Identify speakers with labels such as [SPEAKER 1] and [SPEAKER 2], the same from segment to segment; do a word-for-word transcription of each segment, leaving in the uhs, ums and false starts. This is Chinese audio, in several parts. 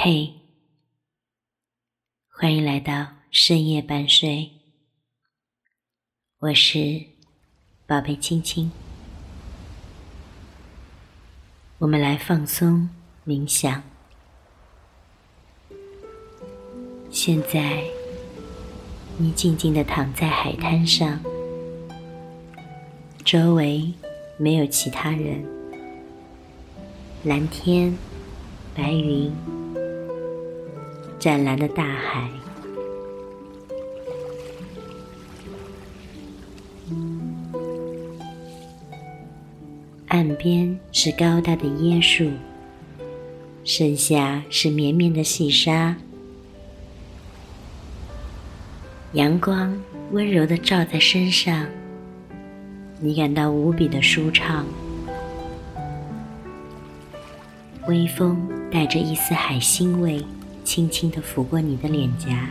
[SPEAKER 1] 嘿，欢迎来到深夜伴睡，我是宝贝青青。我们来放松冥想。现在你静静地躺在海滩上，周围没有其他人，蓝天白云，湛蓝的大海，岸边是高大的椰树，身下是绵绵的细沙，阳光温柔地照在身上，你感到无比的舒畅。微风带着一丝海腥味，轻轻地拂过你的脸颊。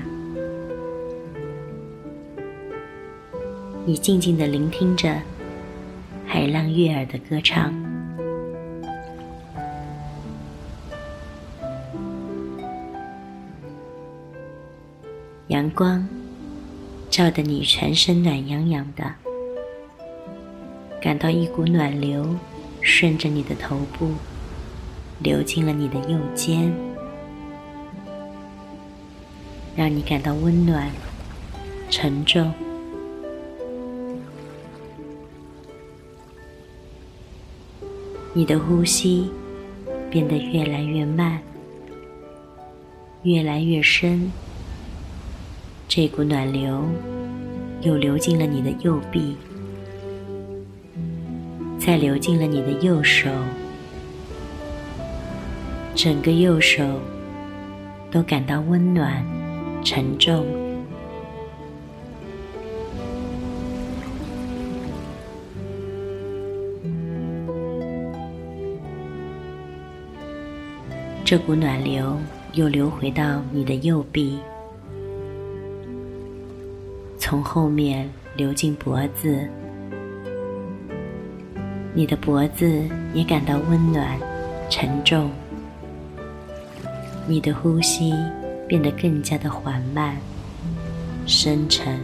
[SPEAKER 1] 你静静地聆听着海浪悦耳的歌唱。阳光照得你全身暖洋洋的，感到一股暖流顺着你的头部流进了你的右肩，让你感到温暖沉重。你的呼吸变得越来越慢，越来越深，这股暖流又流进了你的右臂，再流进了你的右手，整个右手都感到温暖沉重。这股暖流又流回到你的右臂，从后面流进脖子，你的脖子也感到温暖沉重，你的呼吸变得更加的缓慢深沉。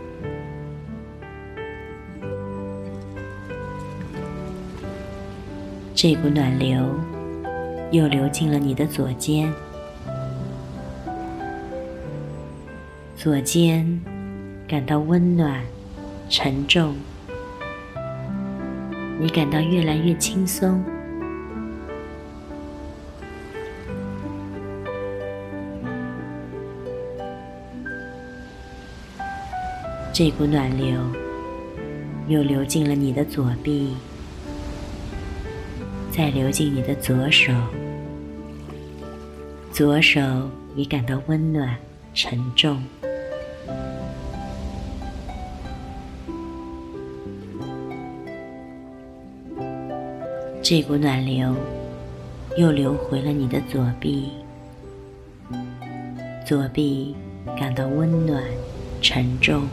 [SPEAKER 1] 这股暖流又流进了你的左肩，左肩感到温暖沉重，你感到越来越轻松。这股暖流又流进了你的左臂，再流进你的左手，左手也感到温暖沉重。这股暖流又流回了你的左臂，左臂感到温暖沉重，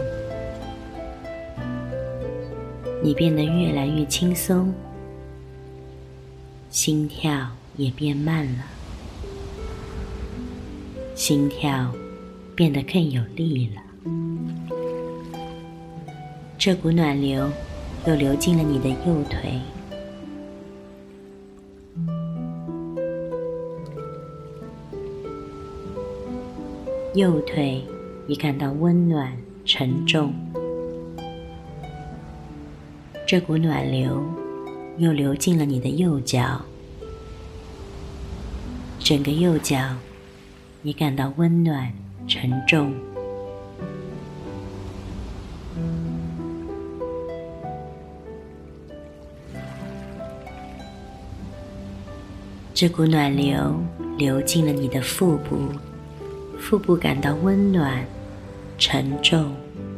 [SPEAKER 1] 你变得越来越轻松，心跳也变慢了，心跳变得更有力了。这股暖流又流进了你的右腿，右腿也感到温暖沉重。这股暖流又流进了你的右脚，整个右脚也感到温暖沉重。这股暖流流进了你的腹部，腹部感到温暖沉重。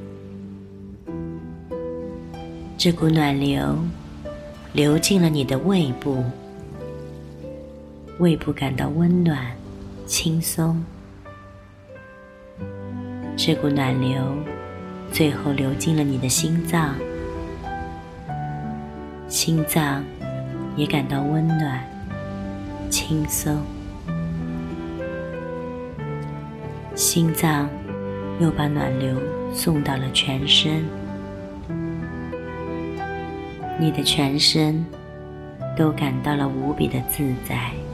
[SPEAKER 1] 这股暖流流进了你的胃部，胃部感到温暖轻松。这股暖流最后流进了你的心脏，心脏也感到温暖轻松。 心脏又把暖流送到了全身，你的全身都感到了无比的自在。